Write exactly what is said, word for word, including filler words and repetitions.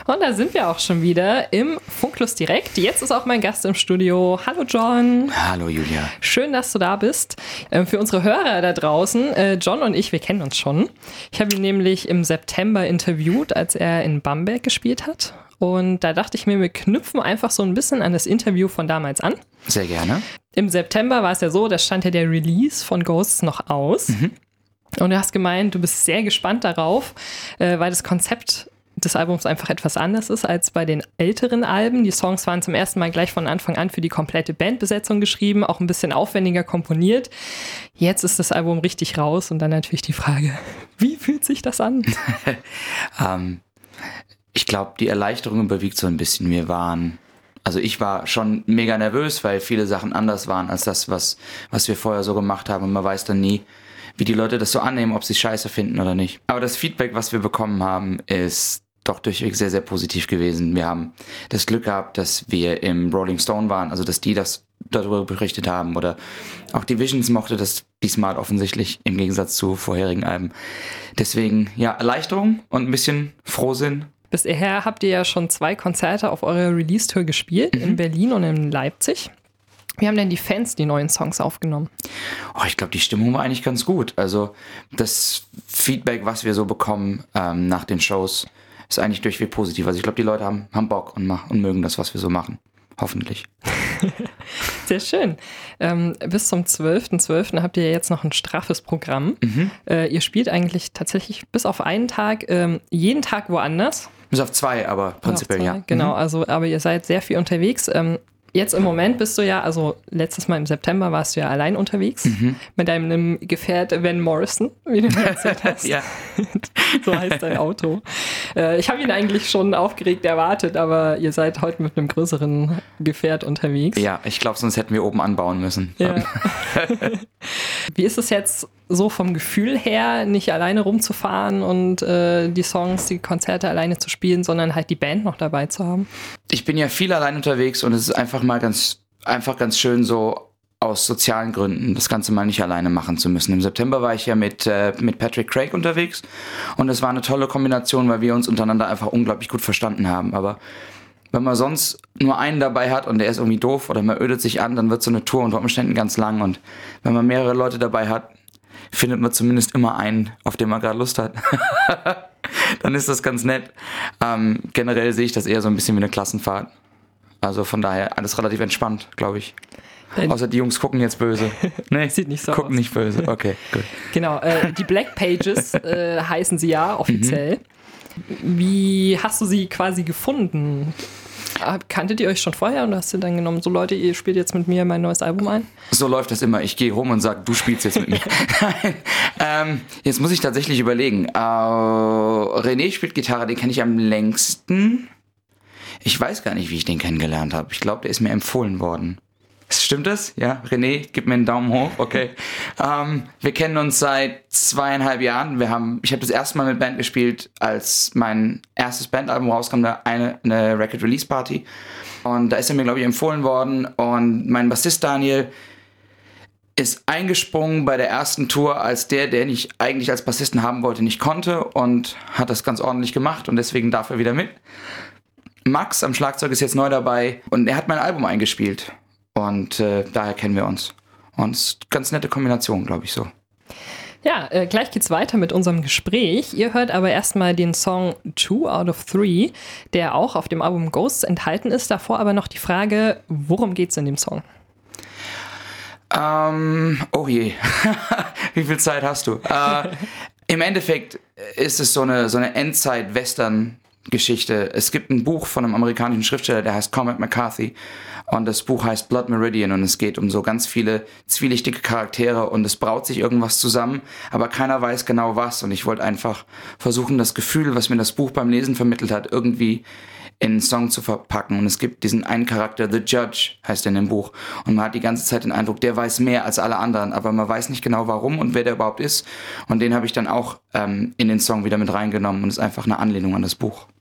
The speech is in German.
Und da sind wir auch schon wieder im Funklus Direkt. Jetzt ist auch mein Gast im Studio. Hallo John. Hallo Julia. Schön, dass du da bist. Für unsere Hörer da draußen, John und ich, wir kennen uns schon. Ich habe ihn nämlich im September interviewt, als er in Bamberg gespielt hat. Und da dachte ich mir, wir knüpfen einfach so ein bisschen an das Interview von damals an. Sehr gerne. Im September war es ja so, da stand ja der Release von Ghosts noch aus. Mhm. Und du hast gemeint, du bist sehr gespannt darauf, weil das Konzept des Albums einfach etwas anders ist als bei den älteren Alben. Die Songs waren zum ersten Mal gleich von Anfang an für die komplette Bandbesetzung geschrieben, auch ein bisschen aufwendiger komponiert. Jetzt ist das Album richtig raus und dann natürlich die Frage, wie fühlt sich das an? um, ich glaube, die Erleichterung überwiegt so ein bisschen. Wir waren, also ich war schon mega nervös, weil viele Sachen anders waren als das, was, was wir vorher so gemacht haben. Und man weiß dann nie, wie die Leute das so annehmen, ob sie es scheiße finden oder nicht. Aber das Feedback, was wir bekommen haben, ist doch durchweg sehr, sehr positiv gewesen. Wir haben das Glück gehabt, dass wir im Rolling Stone waren, also dass die das darüber berichtet haben, oder auch die Visions mochte das diesmal offensichtlich im Gegensatz zu vorherigen Alben. Deswegen, ja, Erleichterung und ein bisschen Frohsinn. Bisher habt ihr ja schon zwei Konzerte auf eurer Release-Tour gespielt, mhm. in Berlin und in Leipzig. Wie haben denn die Fans die neuen Songs aufgenommen? Oh, ich glaube, die Stimmung war eigentlich ganz gut. Also das Feedback, was wir so bekommen ähm, nach den Shows, ist eigentlich durchweg positiv. Also ich glaube, die Leute haben, haben Bock und, mach, und mögen das, was wir so machen. Hoffentlich. Sehr schön. Ähm, bis zum zwölften zwölften habt ihr jetzt noch ein straffes Programm. Mhm. Äh, ihr spielt eigentlich tatsächlich bis auf einen Tag, ähm, jeden Tag woanders. Bis auf zwei, aber prinzipiell zwei, ja. Genau, mhm. also aber ihr seid sehr viel unterwegs. Ähm, Jetzt im Moment bist du ja, also letztes Mal im September warst du ja allein unterwegs mhm. mit deinem Gefährt Van Morrison, wie du mir erzählt hast. Ja. So heißt dein Auto. Äh, ich habe ihn eigentlich schon aufgeregt erwartet, aber ihr seid heute mit einem größeren Gefährt unterwegs. Ja, ich glaube, sonst hätten wir oben anbauen müssen. Ja. Wie ist es jetzt so vom Gefühl her, nicht alleine rumzufahren und äh, die Songs, die Konzerte alleine zu spielen, sondern halt die Band noch dabei zu haben? Ich bin ja viel allein unterwegs und es ist einfach mal ganz, einfach ganz schön, so aus sozialen Gründen das Ganze mal nicht alleine machen zu müssen. Im September war ich ja mit, äh, mit Patrick Craig unterwegs und es war eine tolle Kombination, weil wir uns untereinander einfach unglaublich gut verstanden haben. Aber wenn man sonst nur einen dabei hat und der ist irgendwie doof oder man ödet sich an, dann wird so eine Tour unter Umständen ganz lang. Und wenn man mehrere Leute dabei hat, findet man zumindest immer einen, auf den man gerade Lust hat. Dann ist das ganz nett. Ähm, generell sehe ich das eher so ein bisschen wie eine Klassenfahrt. Also von daher alles relativ entspannt, glaube ich. Nein. Außer die Jungs gucken jetzt böse. Nee, sieht nicht so gucken aus. Nicht böse. Okay, gut. Genau, äh, die Black Pages äh, heißen sie ja offiziell. Mhm. Wie hast du sie quasi gefunden? Kanntet ihr euch schon vorher und hast du dann genommen, so Leute, ihr spielt jetzt mit mir mein neues Album ein? So läuft das immer. Ich gehe rum und sage, du spielst jetzt mit mir. Nein, ähm, jetzt muss ich tatsächlich überlegen. Äh, René spielt Gitarre, den kenne ich am längsten. Ich weiß gar nicht, wie ich den kennengelernt habe. Ich glaube, der ist mir empfohlen worden. Stimmt das? Ja, René, gib mir einen Daumen hoch. Okay. ähm, wir kennen uns seit zweieinhalb Jahren. Wir haben, ich habe das erste Mal mit Band gespielt, als mein erstes Bandalbum rauskam, da eine, eine Record Release Party. Und da ist er mir, glaube ich, empfohlen worden. Und mein Bassist Daniel ist eingesprungen bei der ersten Tour als der, der ich eigentlich als Bassisten haben wollte, nicht konnte, und hat das ganz ordentlich gemacht und deswegen darf er wieder mit. Max am Schlagzeug ist jetzt neu dabei und er hat mein Album eingespielt. Und äh, daher kennen wir uns. Und es ist eine ganz nette Kombination, glaube ich so. Ja, äh, gleich geht's weiter mit unserem Gespräch. Ihr hört aber erstmal den Song Two Out of Three, der auch auf dem Album Ghosts enthalten ist. Davor aber noch die Frage, worum geht's in dem Song? Ähm, oh je, wie viel Zeit hast du? Äh, Im Endeffekt ist es so eine, so eine Endzeit-Western-Geschichte. Es gibt ein Buch von einem amerikanischen Schriftsteller, der heißt Cormac McCarthy. Und das Buch heißt Blood Meridian und es geht um so ganz viele zwielichtige Charaktere und es braut sich irgendwas zusammen, aber keiner weiß genau was. Und ich wollte einfach versuchen, das Gefühl, was mir das Buch beim Lesen vermittelt hat, irgendwie in einen Song zu verpacken. Und es gibt diesen einen Charakter, The Judge heißt er in dem Buch. Und man hat die ganze Zeit den Eindruck, der weiß mehr als alle anderen, aber man weiß nicht genau warum und wer der überhaupt ist. Und den habe ich dann auch ähm, in den Song wieder mit reingenommen und ist einfach eine Anlehnung an das Buch.